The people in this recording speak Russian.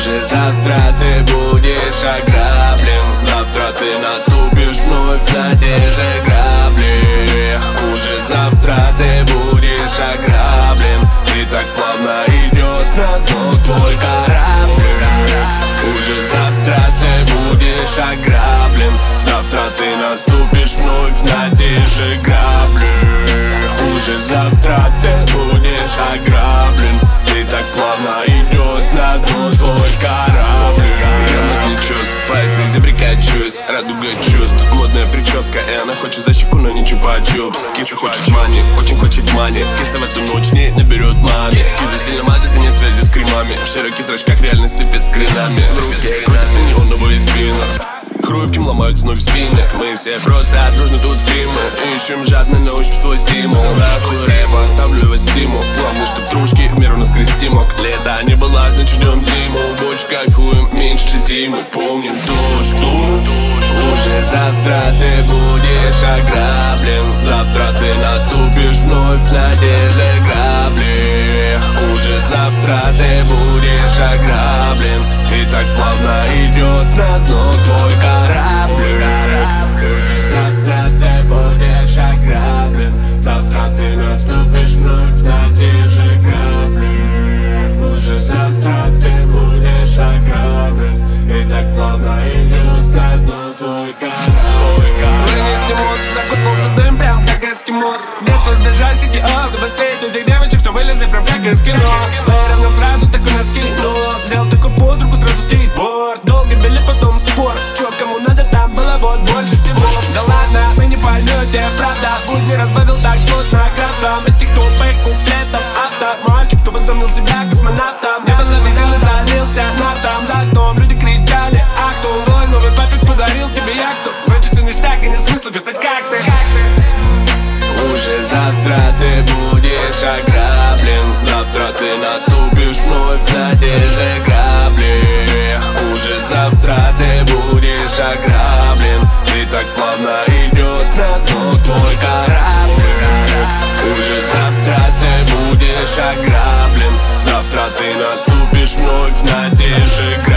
Уже завтра ты будешь ограблен. Завтра ты наступишь вновь на те же грабли. Уже завтра ты будешь ограблен. И так плавно идет на дно твой корабль. Уже завтра ты будешь ограблен. Завтра ты наступишь вновь на те же грабли. Уже завтра ты будешь ограблен. И так плавно идет на дно твой корабль. Я не чувств, по этой зебре качусь. Радуга чувств, модная прическа. И она хочет за щеку, но не чупа-чупс. Киса хочет мани, очень хочет мани. Киса в эту ночь не наберет маме. Киса сильно мажет и нет связи с кремами. В широких зрачках реально сыпет скринами. В руке крутится неоновый спиннер. Хрупким ломают вновь спины. Мы все просто дружно тут стримы. Ищем жадно на ощупь свой стимул. Нахуй рэпа, оставлю его стимул. Главное, чтоб дружки в меру нас крестимок. Лето не было, значит ждем зиму. Больше кайфуем, меньше зимы. Помним дождь, Уже завтра ты будешь ограблен. Завтра ты наступишь вновь на те же грабли. Уже завтра ты будешь ограблен. И так плавно идет на дно твой корабль. Уже завтра ты будешь ограблен. Завтра ты наступишь вновь на те же грабли. Уже завтра ты будешь ограблен. И так плавно идет на дно твой корабль. Вынести мозг, закутался дым прям как эскимос. Где-то бежальщики, забыстрее этих девочек, что вылезли прям как из кино. Ровно сразу такой на скейт-но. Взял такую подругу, сразу скейтборд. Долго били, потом спор. Чё, кому надо, там было вот больше всего. Да ладно, вы не поймете, правда. Будь не разбавил так плотно крафтом этих тупых куплетов. Мальчик, кто возомнил себя космонавтом. Не было бензина, залился нафтом. За окном люди кричали, ахтун. Твой новый папик подарил тебе яхту. Значит, все ништяк и нет смысла писать как ты. Уже завтра ты будешь ограблен. Завтра ты наступишь вновь на те же грабли. Уже завтра ты будешь ограблен. И так плавно идет на дно твой корабль. Уже завтра ты будешь ограблен. Завтра ты наступишь вновь на те же грабли.